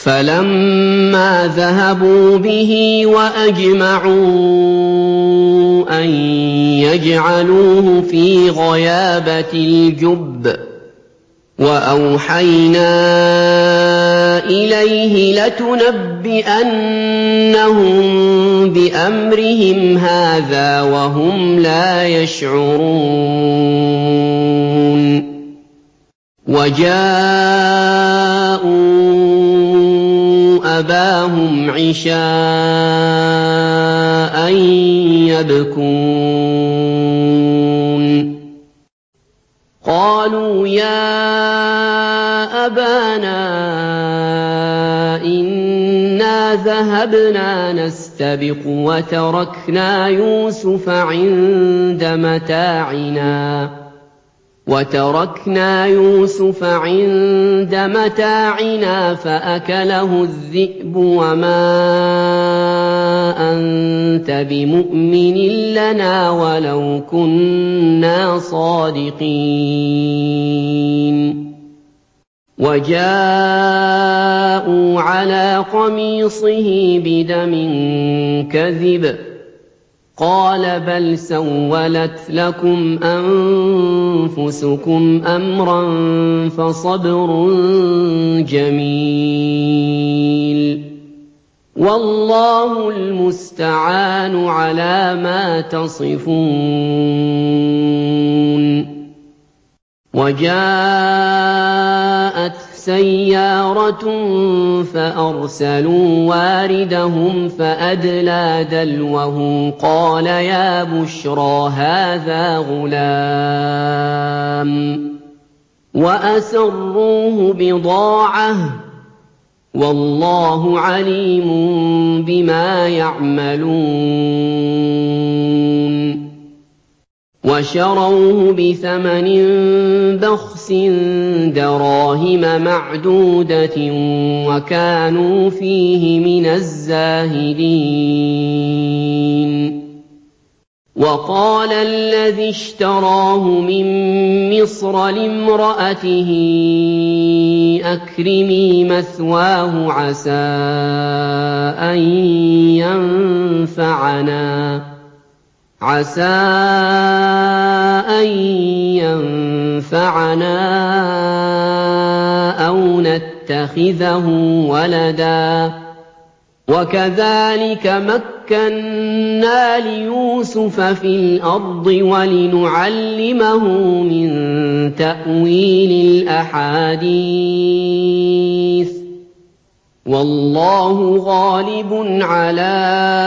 فَلَمَّا ذَهَبُوا بِهِ وَأَجْمَعُوا أَن يَجْعَلُوهُ فِي غَيَابَتِ الْجُبِّ وَأَوْحَيْنَا إِلَيْهِ لَتُنَبِّئَنَّهُم بِأَمْرِهِمْ هَٰذَا وَهُمْ لَا يَشْعُرُونَ وَجَاءُوا أَبَاهُمْ عِشَاءً يَبْكُونَ قَالُوا يَا أَبَانَا إِنَّا ذَهَبْنَا نَسْتَبِقُ وَتَرَكْنَا يُوسُفَ عِندَ مَتَاعِنَا فَأَكَلَهُ الذِّئْبُ وَمَا أَنتَ بِمُؤْمِنٍ لَّنَا وَلَوْ كُنَّا صَادِقِينَ وَجَاءُوا عَلَىٰ قَمِيصِهِ بِدَمٍ كَذِبٍ قَالَ بَلْ سَوَّلَتْ لَكُمْ أَنفُسُكُمْ أَمْرًا فَصَبْرٌ جَمِيلٌ وَاللَّهُ الْمُسْتَعَانُ عَلَىٰ مَا تَصِفُونَ وَجَاءَتْ سَيَّارَةٌ فَأَرْسَلُوا وَارِدَهُمْ فَأَدْلَىٰ دَلْوَهُ قَالَ يَا بُشْرَىٰ هَٰذَا غُلَامٌ وَأَسَرُّوهُ بِضَاعَةً ۚ وَاللَّهُ عَلِيمٌ بِمَا يَعْمَلُونَ وَشَرَوْهُ بِثَمَنٍ بَخْسٍ دَرَاهِمَ مَعْدُودَةٍ وَكَانُوا فِيهِ مِنَ الزَّاهِدِينَ وَقَالَ الَّذِي اشْتَرَاهُ مِن مِّصْرَ لِامْرَأَتِهِ أَكْرِمِي مَثْوَاهُ عَسَىٰ أَن يَنفَعَنَا أَوْ نَتَّخِذَهُ وَلَدًا ۚ وَكَذَٰلِكَ مَكَّنَّا لِيُوسُفَ فِي الْأَرْضِ وَلِنُعَلِّمَهُ مِن تَأْوِيلِ الْأَحَادِيثِ ۚ وَاللَّهُ غَالِبٌ عَلَىٰ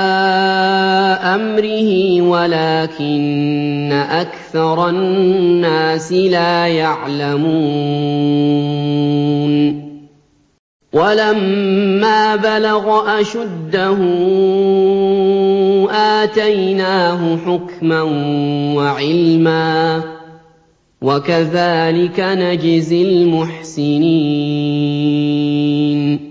أَمْرِهِ وَلَٰكِنَّ أَكْثَرَ النَّاسِ لَا يَعْلَمُونَ وَلَمَّا بَلَغَ أَشُدَّهُ آتَيْنَاهُ حُكْمًا وَعِلْمًا ۚ وَكَذَٰلِكَ نَجْزِي الْمُحْسِنِينَ